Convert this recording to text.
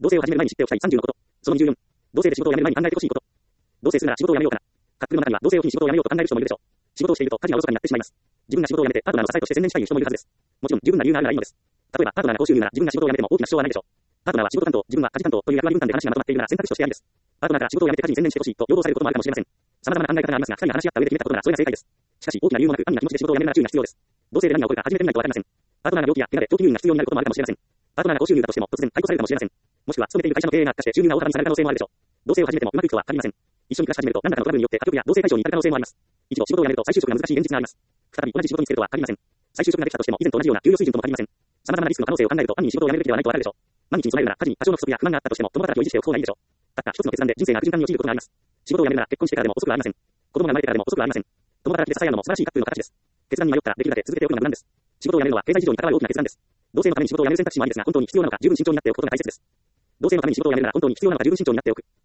同棲を始める前に知っておきたい30のこと。その24。同棲で仕事を辞める前に考えてほしいこと。同棲するなら仕事を辞めようかな。カップルの中には同棲を機に仕事を辞めようと考える人もいるでしょう。仕事をしていると家事がおろそかになってしまいます。自分が仕事を辞めてパートナーの支えとして専念したい人もいるはずです。もちろん十分な理由があるならいいのです。例えばパートナーが高収入なら自分が仕事を辞めても大きな支障はないでしょう。パートナーは仕事担当、自分は家事担当という役割分担で話がまとまっているなら選択肢としてありです。パートナーから仕事を辞めて家事に専念してほしいと要望されることもあるかもしれません。様々な考え方がありますが、二人が話し合った上で決めたことならそれが正解です。しかし大きな理由もなく安易な気持ちで仕事を辞めるなら注意が必要です。同棲で何が起こるか始めてみないとわかりません。パートナーが病気や怪我で長期入院が必要になることもあるかもしれません。パートナーが高収入だとしても突然解雇されるかもしれません。もしくは勤めている会社の経営が悪化して収入が大幅に下がる可能性もあるでしょう。同棲を始めてもうまくいくとは限りません。一緒に暮らし始めると何らかのトラブルによって破局や同棲解消に至る可能性もあります。一度仕事を辞めると再就職が難しい現実があります。再び同じ仕事に就けるとは限りません。再就職ができたとしても以前と同じような給料水準とも限りません。様々なリスクの可能性を考えると単に仕事を辞めるべきではないとわかるでしょう。毎日に備えるなら家事に多少の不足や不満があったとしても共働きを維持しておく方がいいでしょう。たった一つの決断で人生が悪循環に陥ることがあります。仕事を辞めるなら結婚してからでも遅くはありません。子供が生まれてからでも遅くはありません。共働きで支え合うのも素晴らしいカップルの形です。決断に迷ったらできるだけ続けておくのが無難です。仕事を辞めるのは経済事情に関わる大きな決断です。同棲のために仕事を辞める選択肢もありですが、本当に必要なのか十分慎重になっておくことが大切です。同棲のために仕事を辞めるなら本当に必要なのか十分慎重になっておく。